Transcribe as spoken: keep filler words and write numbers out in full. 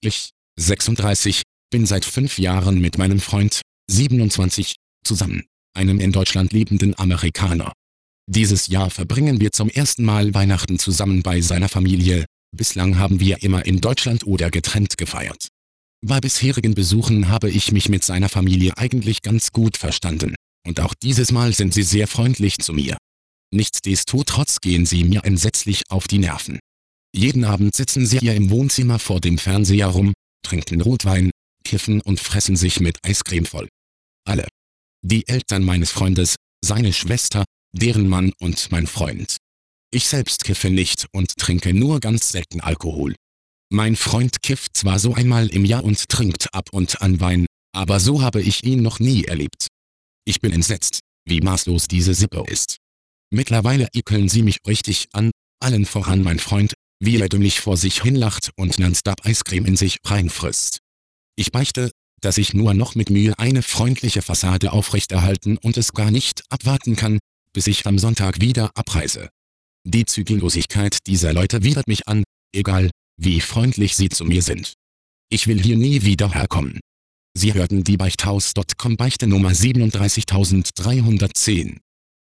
Ich, sechsunddreißig, bin seit fünf Jahren mit meinem Freund, siebenundzwanzig, zusammen, einem in Deutschland lebenden Amerikaner. Dieses Jahr verbringen wir zum ersten Mal Weihnachten zusammen bei seiner Familie, bislang haben wir immer in Deutschland oder getrennt gefeiert. Bei bisherigen Besuchen habe ich mich mit seiner Familie eigentlich ganz gut verstanden, und auch dieses Mal sind sie sehr freundlich zu mir. Nichtsdestotrotz gehen sie mir entsetzlich auf die Nerven. Jeden Abend sitzen sie hier im Wohnzimmer vor dem Fernseher rum, trinken Rotwein, kiffen und fressen sich mit Eiscreme voll. Alle. Die Eltern meines Freundes, seine Schwester, deren Mann und mein Freund. Ich selbst kiffe nicht und trinke nur ganz selten Alkohol. Mein Freund kifft zwar so einmal im Jahr und trinkt ab und an Wein, aber so habe ich ihn noch nie erlebt. Ich bin entsetzt, wie maßlos diese Sippe ist. Mittlerweile ekeln sie mich richtig an, allen voran mein Freund, wie er dümmlich vor sich hinlacht und nonstop Eiscreme in sich reinfrisst. Ich beichte, dass ich nur noch mit Mühe eine freundliche Fassade aufrechterhalten und es gar nicht abwarten kann, bis ich am Sonntag wieder abreise. Die Zügellosigkeit dieser Leute widert mich an, egal, wie freundlich sie zu mir sind. Ich will hier nie wieder herkommen. Sie hörten die Beichthaus Punkt com Beichte Nummer siebenunddreißigtausenddreihundertzehn.